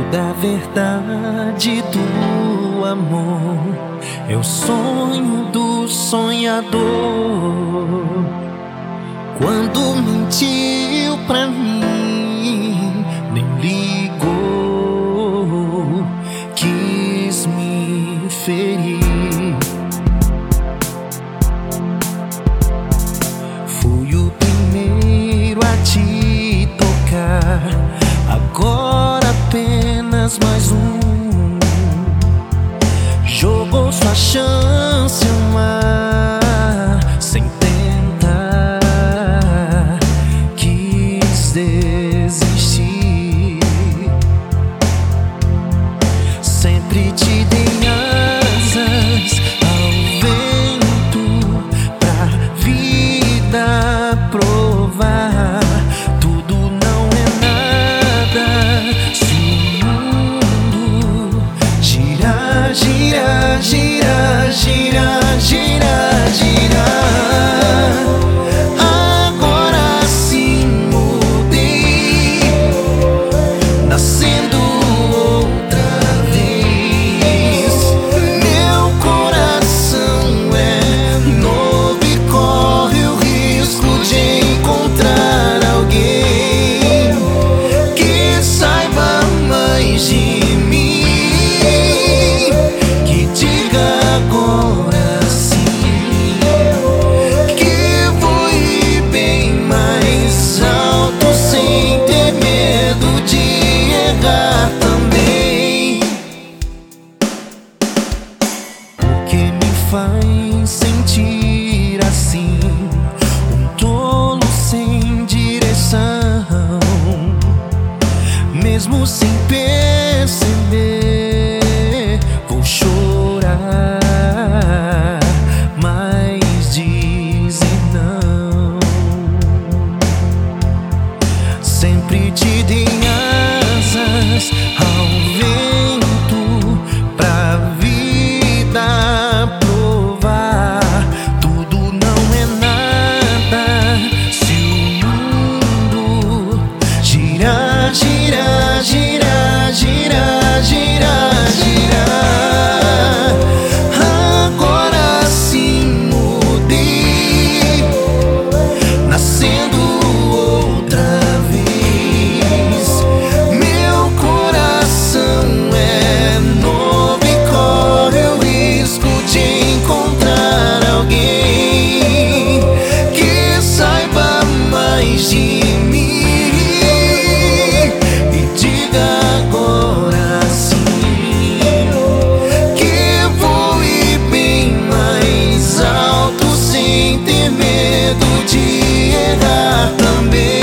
da verdade do amor, é o sonho do sonhador. Quando mentiu pra mim, nem ligou, quis me ferir. Fui o primeiro a te tocar, agora apenas mais um. Jogou sua chance ao mar sem tentar, quis desistir. Sempre te dei asas ao vento pra vida provar. Tudo não é nada se o mundo girar, girar, girar, girar, girar, girar. Agora sim mudei, nascendo outra vez. Meu coração é novo e corre o risco de encontrar alguém que saiba mais de mim, que diga agora sim que vou ir bem mais alto sem ter medo de errar também. O que me faz sentir assim, um tolo sem direção, mesmo sem perceber, vou chorar, mas dizer não. Sempre te dei asas ao vento pra vida provar. Tudo não é nada se o mundo girar, girar, girar, girar, girar, girar. Agora sim mudei, nascendo outra vez. Meu coração é novo e corre o risco de encontrar alguém que saiba mais de mim e diga agora sim que vou ir bem mais alto sem ter medo de errar também.